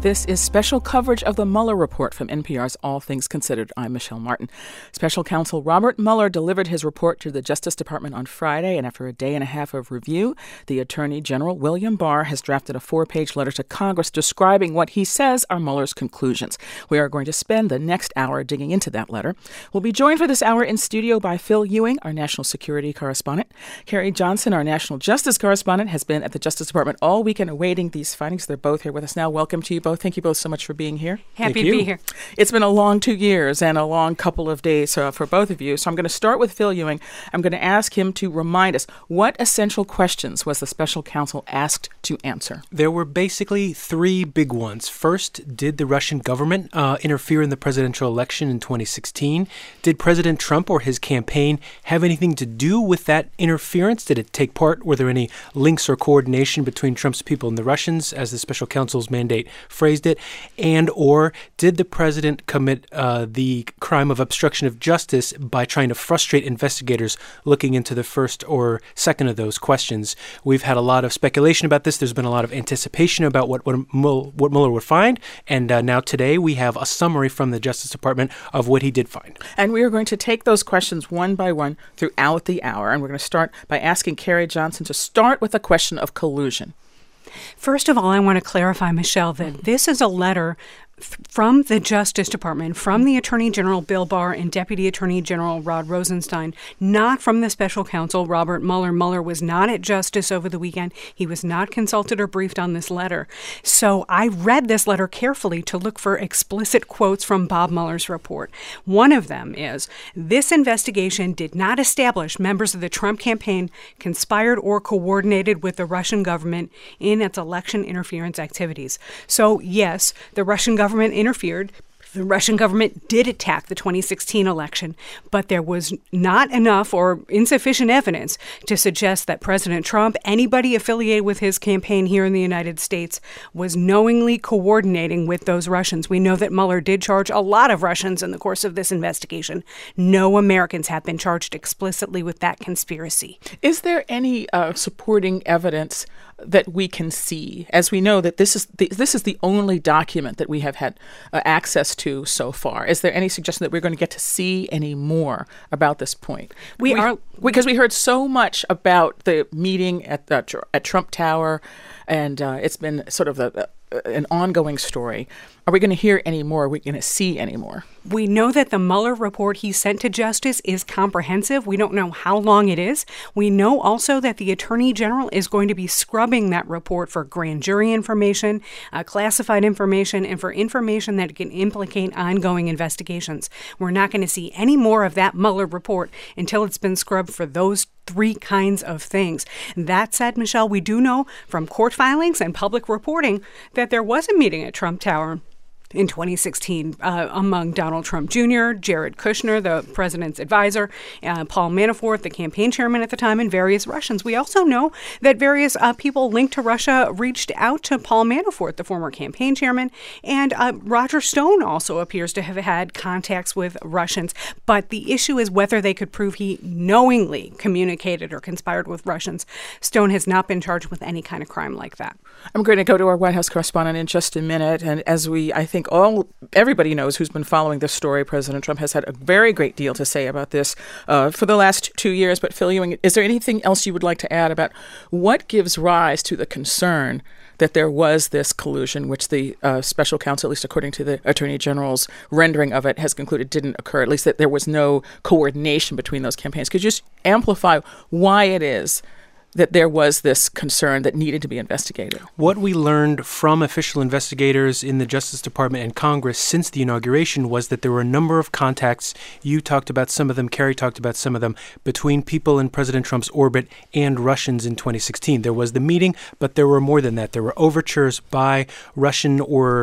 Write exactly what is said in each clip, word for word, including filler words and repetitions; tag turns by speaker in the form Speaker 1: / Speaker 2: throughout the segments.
Speaker 1: This is special coverage of the Mueller report from N P R's All Things Considered. I'm Michelle Martin. Special counsel Robert Mueller delivered his report to the Justice Department on Friday, and after a day and a half of review, the Attorney General William Barr has drafted a four-page letter to Congress describing what he says are Mueller's conclusions. We are going to spend the next hour digging into that letter. We'll be joined for this hour in studio by Phil Ewing, our national security correspondent. Carrie Johnson, our national justice correspondent, has been at the Justice Department all weekend awaiting these findings. They're both here with us now. Welcome to you both. Thank you both so much for being here.
Speaker 2: Happy to be here.
Speaker 1: It's been a long two years and a long couple of days uh, for both of you. So I'm going to start with Phil Ewing. I'm going to ask him to remind us, what essential questions was the special counsel asked to answer?
Speaker 3: There were basically three big ones. First, did the Russian government uh, interfere in the presidential election in twenty sixteen? Did President Trump or his campaign have anything to do with that interference? Did it take part? Were there any links or coordination between Trump's people and the Russians, as the special counsel's mandate phrased it? And or did the president commit uh, the crime of obstruction of justice by trying to frustrate investigators looking into the first or second of those questions? We've had a lot of speculation about this. There's been a lot of anticipation about what what, Mueller, what Mueller would find. And uh, now today we have a summary from the Justice Department of what he did find.
Speaker 1: And we are going to take those questions one by one throughout the hour. And we're going to start by asking Carrie Johnson to start with the question of collusion.
Speaker 2: First of all, I want to clarify, Michelle, that this is a letter from the Justice Department, from the Attorney General Bill Barr and Deputy Attorney General Rod Rosenstein, not from the special counsel Robert Mueller. Mueller was not at Justice over the weekend. He was not consulted or briefed on this letter. So I read this letter carefully to look for explicit quotes from Bob Mueller's report. One of them is, this investigation did not establish members of the Trump campaign conspired or coordinated with the Russian government in its election interference activities. So yes, the Russian government government interfered. The Russian government did attack the twenty sixteen election, but there was not enough or insufficient evidence to suggest that President Trump, anybody affiliated with his campaign here in the United States, was knowingly coordinating with those Russians. We know that Mueller did charge a lot of Russians in the course of this investigation. No Americans have been charged explicitly with that conspiracy.
Speaker 1: Is there any uh, supporting evidence that we can see, as we know that this is the, this is the only document that we have had uh, access to so far? Is there any suggestion that we're going to get to see any more about this point?
Speaker 2: We, we are
Speaker 1: because we heard so much about the meeting at the at Trump Tower, and uh, it's been sort of a, a, an ongoing story. Are we going to hear any more? Are we going to see any more?
Speaker 2: We know that the Mueller report he sent to Justice is comprehensive. We don't know how long it is. We know also that the Attorney General is going to be scrubbing that report for grand jury information, uh, classified information, and for information that can implicate ongoing investigations. We're not going to see any more of that Mueller report until it's been scrubbed for those three kinds of things. That said, Michelle, we do know from court filings and public reporting that there was a meeting at Trump Tower in twenty sixteen uh, among Donald Trump Junior, Jared Kushner, the president's advisor, uh, Paul Manafort, the campaign chairman at the time, and various Russians. We also know that various uh, people linked to Russia reached out to Paul Manafort, the former campaign chairman, and uh, Roger Stone also appears to have had contacts with Russians. But the issue is whether they could prove he knowingly communicated or conspired with Russians. Stone has not been charged with any kind of crime like that.
Speaker 1: I'm going to go to our White House correspondent in just a minute, and as we, I think, all everybody knows who's been following this story, President Trump has had a very great deal to say about this uh, for the last two years. But Phil Ewing, is there anything else you would like to add about what gives rise to the concern that there was this collusion, which the uh, special counsel, at least according to the Attorney General's rendering of it, has concluded didn't occur, at least that there was no coordination between those campaigns? Could you just amplify why it is that there was this concern that needed to be investigated?
Speaker 3: What we learned from official investigators in the Justice Department and Congress since the inauguration was that there were a number of contacts. You talked about some of them, Carrie talked about some of them, between people in President Trump's orbit and Russians in twenty sixteen. There was the meeting, but there were more than that. There were overtures by Russian or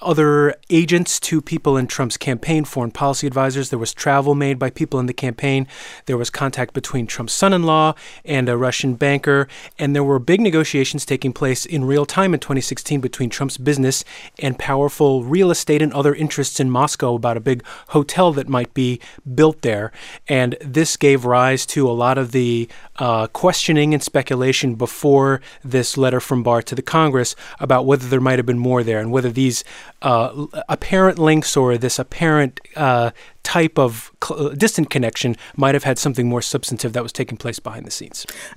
Speaker 3: other agents to people in Trump's campaign, foreign policy advisors. There was travel made by people in the campaign. There was contact between Trump's son-in-law and a Russian banker. And there were big negotiations taking place in real time in twenty sixteen between Trump's business and powerful real estate and other interests in Moscow about a big hotel that might be built there. And this gave rise to a lot of the uh, questioning and speculation before this letter from Barr to the Congress about whether there might have been more there and whether these uh, apparent links or this apparent uh, type of cl- distant connection might have had something more substantive that was taking place behind the scenes.